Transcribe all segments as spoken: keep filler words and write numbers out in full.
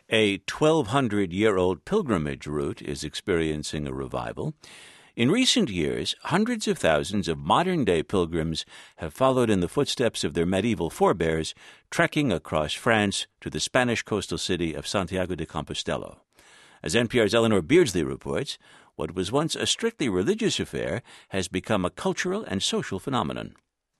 A twelve hundred year old pilgrimage route is experiencing a revival. In recent years, hundreds of thousands of modern-day pilgrims have followed in the footsteps of their medieval forebears, trekking across France to the Spanish coastal city of Santiago de Compostela. As N P R's Eleanor Beardsley reports, what was once a strictly religious affair has become a cultural and social phenomenon.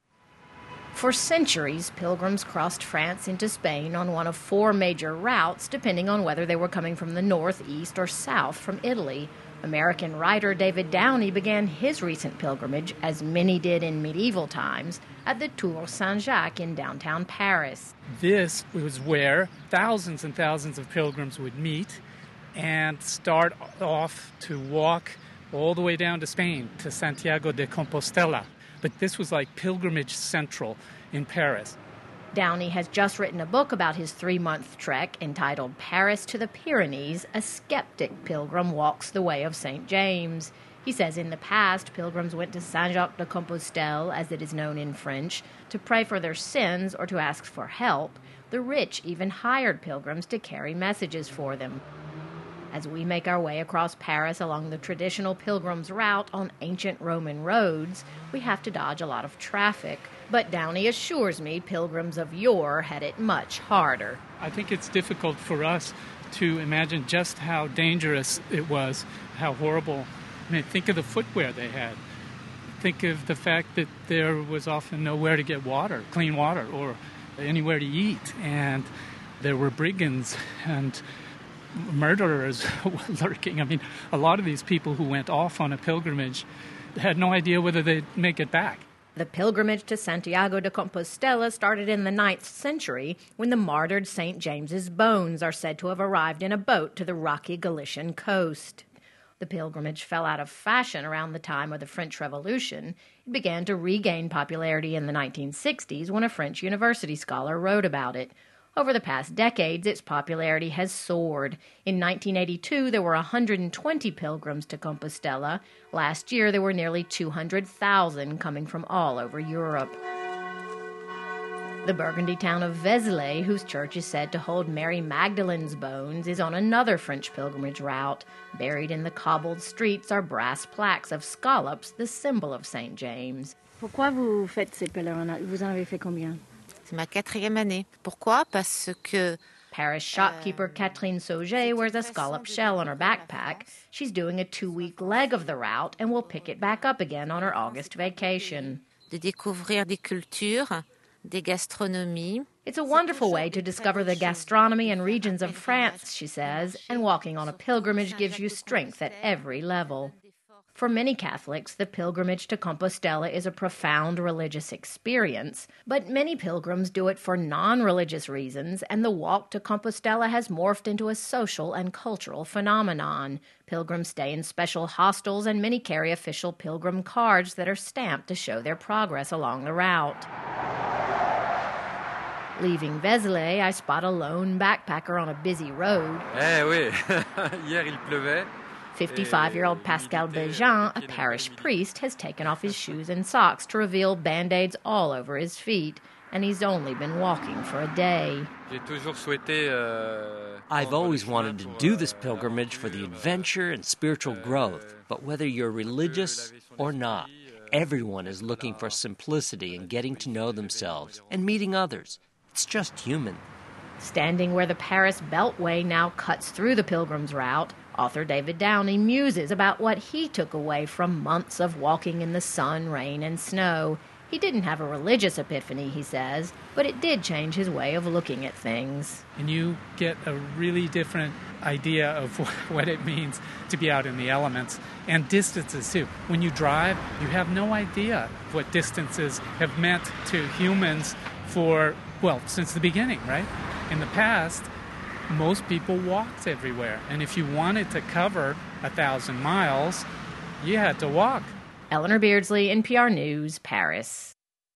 For centuries, pilgrims crossed France into Spain on one of four major routes, depending on whether they were coming from the north, east, or south from Italy. American writer David Downey began his recent pilgrimage, as many did in medieval times, at the Tour Saint-Jacques in downtown Paris. This was where thousands and thousands of pilgrims would meet and start off to walk all the way down to Spain, to Santiago de Compostela. But this was like pilgrimage central in Paris. Downey has just written a book about his three-month trek entitled Paris to the Pyrenees, A Skeptic Pilgrim Walks the Way of Saint James. He says in the past, pilgrims went to Saint-Jacques de Compostelle, as it is known in French, to pray for their sins or to ask for help. The rich even hired pilgrims to carry messages for them. As we make our way across Paris along the traditional pilgrim's route on ancient Roman roads, we have to dodge a lot of traffic. But Downey assures me pilgrims of yore had it much harder. I think it's difficult for us to imagine just how dangerous it was, how horrible. I mean, think of the footwear they had. Think of the fact that there was often nowhere to get water, clean water, or anywhere to eat. And there were brigands and murderers lurking. I mean, a lot of these people who went off on a pilgrimage had no idea whether they'd make it back. The pilgrimage to Santiago de Compostela started in the ninth century when the martyred Saint James's bones are said to have arrived in a boat to the rocky Galician coast. The pilgrimage fell out of fashion around the time of the French Revolution. It began to regain popularity in the nineteen sixties when a French university scholar wrote about it. Over the past decades, its popularity has soared. In nineteen eighty-two, there were one hundred twenty pilgrims to Compostela. Last year, there were nearly two hundred thousand coming from all over Europe. The Burgundy town of Vézelay, whose church is said to hold Mary Magdalene's bones, is on another French pilgrimage route. Buried in the cobbled streets are brass plaques of scallops, the symbol of Saint James. Pourquoi vous faites ces pèlerinages? Vous en avez fait combien? C'est ma quatrième année. Pourquoi? Parce que Paris shopkeeper Catherine Sauget wears a scallop shell on her backpack. She's doing a two-week leg of the route and will pick it back up again on her August vacation. De découvrir des cultures, des gastronomies. It's a wonderful way to discover the gastronomy and regions of France, she says, and walking on a pilgrimage gives you strength at every level. For many Catholics, the pilgrimage to Compostela is a profound religious experience, but many pilgrims do it for non-religious reasons, and the walk to Compostela has morphed into a social and cultural phenomenon. Pilgrims stay in special hostels, and many carry official pilgrim cards that are stamped to show their progress along the route. Leaving Vézelay, I spot a lone backpacker on a busy road. Eh oui, hier il pleuvait. fifty-five-year-old Pascal Bejean, a parish priest, has taken off his shoes and socks to reveal Band-Aids all over his feet, and he's only been walking for a day. I've always wanted to do this pilgrimage for the adventure and spiritual growth, but whether you're religious or not, everyone is looking for simplicity and getting to know themselves and meeting others. It's just human. Standing where the Paris Beltway now cuts through the pilgrim's route, author David Downey muses about what he took away from months of walking in the sun, rain, and snow. He didn't have a religious epiphany, he says, but it did change his way of looking at things. And you get a really different idea of what it means to be out in the elements, and distances too. When you drive, you have no idea what distances have meant to humans for, well, since the beginning, right? In the past, most people walked everywhere, and if you wanted to cover a thousand miles, you had to walk. Eleanor Beardsley, N P R News, Paris.